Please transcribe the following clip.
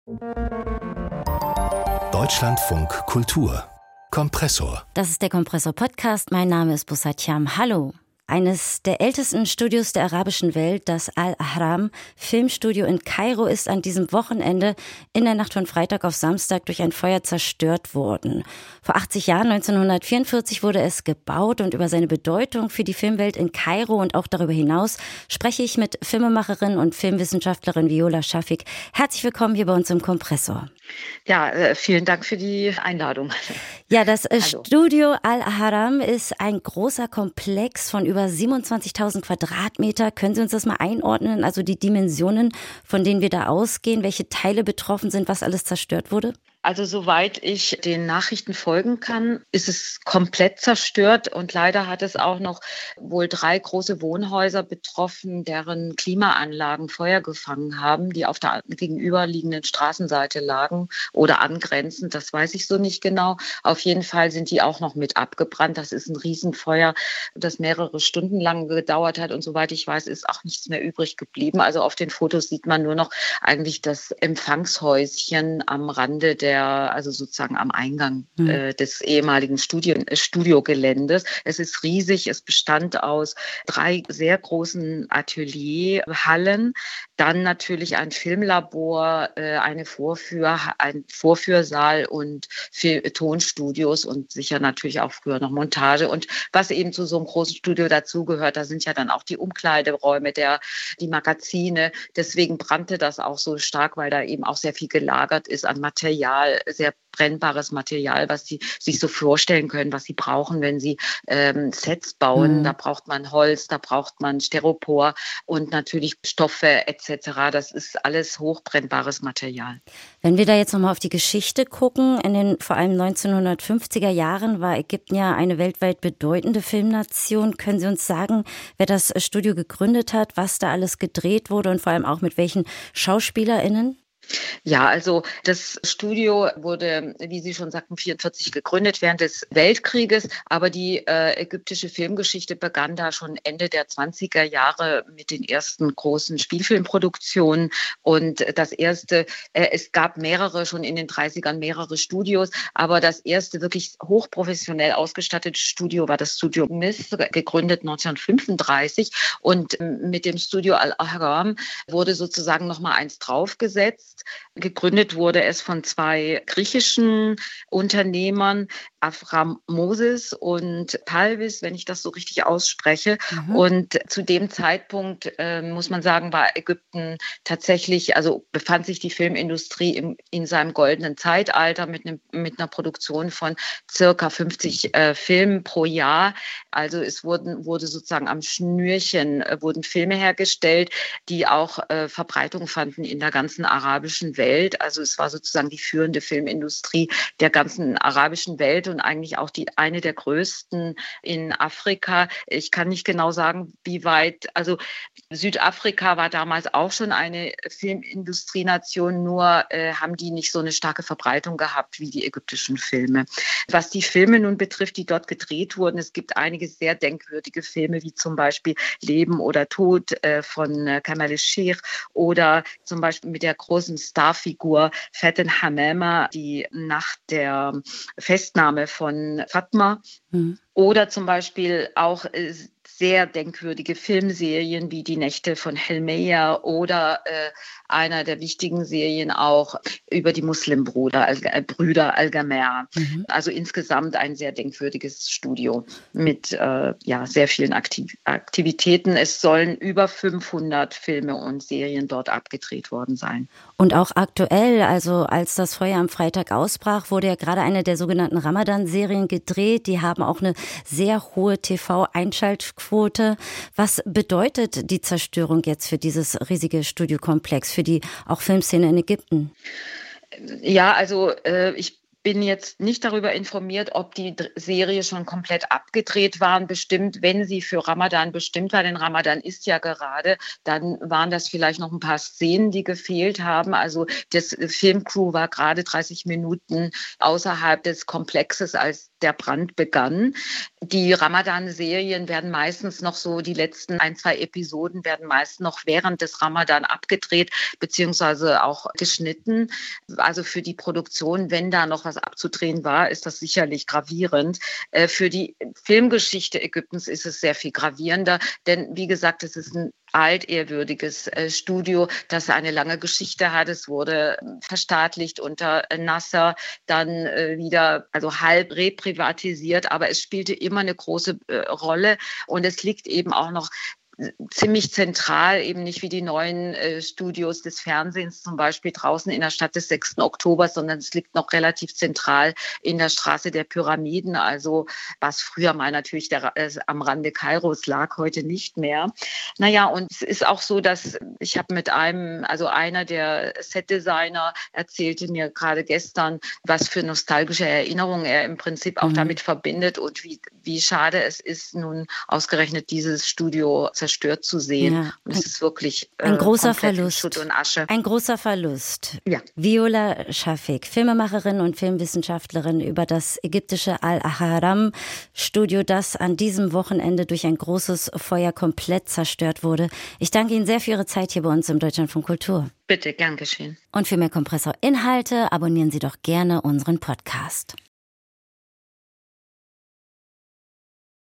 Deutschlandfunk Kultur Kompressor. Das ist der Kompressor-Podcast. Mein Name ist Bussat Yam. Hallo. Eines der ältesten Studios der arabischen Welt, das Al-Ahram Filmstudio in Kairo, ist an diesem Wochenende in der Nacht von Freitag auf Samstag durch ein Feuer zerstört worden. Vor 80 Jahren, 1944, wurde es gebaut und über seine Bedeutung für die Filmwelt in Kairo und auch darüber hinaus spreche ich mit Filmemacherin und Filmwissenschaftlerin Viola Shafik. Herzlich willkommen hier bei uns im Kompressor. Ja, vielen Dank für die Einladung. Ja, das Studio Al-Ahram ist ein großer Komplex von über 27.000 Quadratmeter. Können Sie uns das mal einordnen? Also die Dimensionen, von denen wir da ausgehen, welche Teile betroffen sind, was alles zerstört wurde? Also soweit ich den Nachrichten folgen kann, ist es komplett zerstört und leider hat es auch noch wohl 3 große Wohnhäuser betroffen, deren Klimaanlagen Feuer gefangen haben, die auf der gegenüberliegenden Straßenseite lagen oder angrenzend, das weiß ich so nicht genau. Auf jeden Fall sind die auch noch mit abgebrannt. Das ist ein Riesenfeuer, das mehrere Stunden lang gedauert hat und soweit ich weiß, ist auch nichts mehr übrig geblieben. Also auf den Fotos sieht man nur noch eigentlich das Empfangshäuschen am Rande also sozusagen am Eingang des ehemaligen Studiogeländes. Es ist riesig, es bestand aus 3 sehr großen Atelierhallen, dann natürlich ein Filmlabor, ein Vorführsaal und Tonstudios und sicher natürlich auch früher noch Montage. Und was eben zu so einem großen Studio dazugehört, da sind ja dann auch die Umkleideräume, die Magazine. Deswegen brannte das auch so stark, weil da eben auch sehr viel gelagert ist an Material, sehr brennbares Material, was Sie sich so vorstellen können, was Sie brauchen, wenn Sie Sets bauen. Da braucht man Holz, da braucht man Styropor und natürlich Stoffe etc. Das ist alles hochbrennbares Material. Wenn wir da jetzt nochmal auf die Geschichte gucken, in den vor allem 1950er Jahren war Ägypten ja eine weltweit bedeutende Filmnation. Können Sie uns sagen, wer das Studio gegründet hat, was da alles gedreht wurde und vor allem auch mit welchen SchauspielerInnen? Ja, also das Studio wurde, wie Sie schon sagten, 1944 gegründet während des Weltkrieges. Aber die ägyptische Filmgeschichte begann da schon Ende der 20er Jahre mit den ersten großen Spielfilmproduktionen. Und es gab schon in den 30ern mehrere Studios. Aber das erste wirklich hochprofessionell ausgestattete Studio war das Studio Myth, gegründet 1935. Und mit dem Studio Al-Ahram wurde sozusagen nochmal eins draufgesetzt. Gegründet wurde es von 2 griechischen Unternehmern, Avram Moses und Palvis, wenn ich das so richtig ausspreche. Und zu dem Zeitpunkt, muss man sagen, war Ägypten tatsächlich, also befand sich die Filmindustrie in seinem goldenen Zeitalter mit einer Produktion von circa 50 Filmen pro Jahr. Also es wurde sozusagen am Schnürchen wurden Filme hergestellt, die auch Verbreitung fanden in der ganzen arabischen Welt. Also es war sozusagen die führende Filmindustrie der ganzen arabischen Welt und eigentlich auch eine der größten in Afrika. Ich kann nicht genau sagen, wie weit, also Südafrika war damals auch schon eine Filmindustrienation, nur haben die nicht so eine starke Verbreitung gehabt wie die ägyptischen Filme. Was die Filme nun betrifft, die dort gedreht wurden, es gibt einige sehr denkwürdige Filme, wie zum Beispiel Leben oder Tod von Kamal el-Sheikh oder zum Beispiel mit der großen Starfigur Faten Hamama, die Nacht der Festnahme von Fatma. Oder zum Beispiel auch sehr denkwürdige Filmserien wie Die Nächte von Helmeia oder einer der wichtigen Serien auch über die Muslimbrüder Al-Gamer. Also insgesamt ein sehr denkwürdiges Studio mit sehr vielen Aktivitäten. Es sollen über 500 Filme und Serien dort abgedreht worden sein. Und auch aktuell, also als das Feuer am Freitag ausbrach, wurde ja gerade eine der sogenannten Ramadan-Serien gedreht. Die haben auch eine sehr hohe TV-Einschaltquote. Was bedeutet die Zerstörung jetzt für dieses riesige Studiokomplex, für die auch Filmszene in Ägypten? Ja, also ich bin jetzt nicht darüber informiert, ob die Serie schon komplett abgedreht waren. Bestimmt, wenn sie für Ramadan bestimmt war, denn Ramadan ist ja gerade, dann waren das vielleicht noch ein paar Szenen, die gefehlt haben. Also das Filmcrew war gerade 30 Minuten außerhalb des Komplexes, als der Brand begann. Die Ramadan-Serien werden meistens noch so, die letzten 1-2 Episoden werden meist noch während des Ramadan abgedreht, beziehungsweise auch geschnitten. Also für die Produktion, wenn da noch was abzudrehen war, ist das sicherlich gravierend. Für die Filmgeschichte Ägyptens ist es sehr viel gravierender, denn wie gesagt, es ist ein altehrwürdiges Studio, das eine lange Geschichte hat. Es wurde verstaatlicht unter Nasser, dann wieder, also halb reprivatisiert, aber es spielte immer eine große Rolle und es liegt eben auch noch ziemlich zentral, eben nicht wie die neuen Studios des Fernsehens zum Beispiel draußen in der Stadt des 6. Oktobers, sondern es liegt noch relativ zentral in der Straße der Pyramiden, also was früher mal natürlich am Rande Kairos lag, heute nicht mehr. Naja, und es ist auch so, dass ich habe mit einer der Setdesigner erzählte mir gerade gestern, was für nostalgische Erinnerungen er im Prinzip auch damit verbindet und wie schade es ist, nun ausgerechnet dieses Studio zerstört zu sehen. Ja. Und es ist wirklich ein großer Verlust. Schutt und Asche. Ein großer Verlust. Ja. Viola Shafik, Filmemacherin und Filmwissenschaftlerin über das ägyptische Al-Ahram-Studio, das an diesem Wochenende durch ein großes Feuer komplett zerstört wurde. Ich danke Ihnen sehr für Ihre Zeit hier bei uns im Deutschlandfunk Kultur. Bitte, gern geschehen. Und für mehr Kompressor-Inhalte abonnieren Sie doch gerne unseren Podcast.